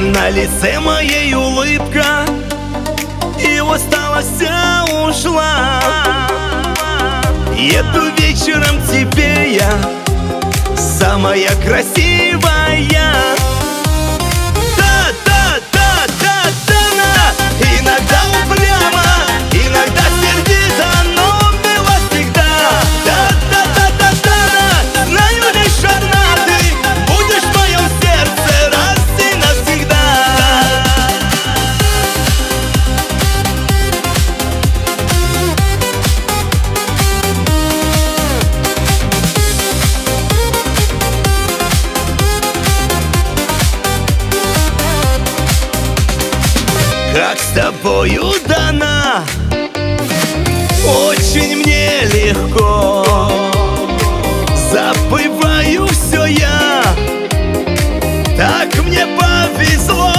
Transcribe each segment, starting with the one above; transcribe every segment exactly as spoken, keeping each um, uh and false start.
На лице моей улыбка, и усталость вся ушла. Еду вечером к тебе я, самая красивая. Да-да-да-да-да-на. Иногда упрямо, иногда сердито, но было всегда. Да-да-да-да-да-на. Знаю лишь одна, ты будешь в моем сердце раз и навсегда. Как с тобою дана, очень мне легко. Забываю все я, так мне повезло.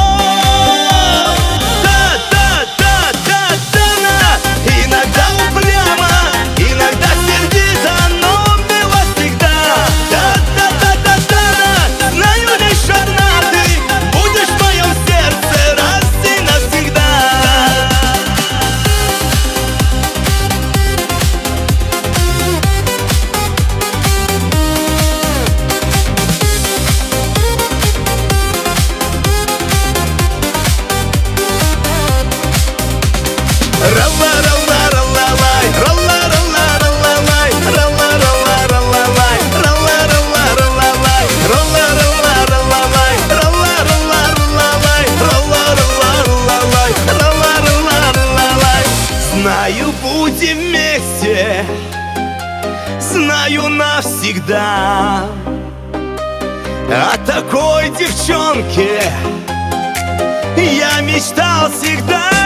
Да-да-да-да-да-на. Иногда упрямо, иногда сердито, но было всегда. Да-да-да-да-да-на. Знаю лишь одна, ты будешь в моем сердце раз и навсегда. Знаю, будем вместе, знаю навсегда. О такой девчонке я мечтал всегда.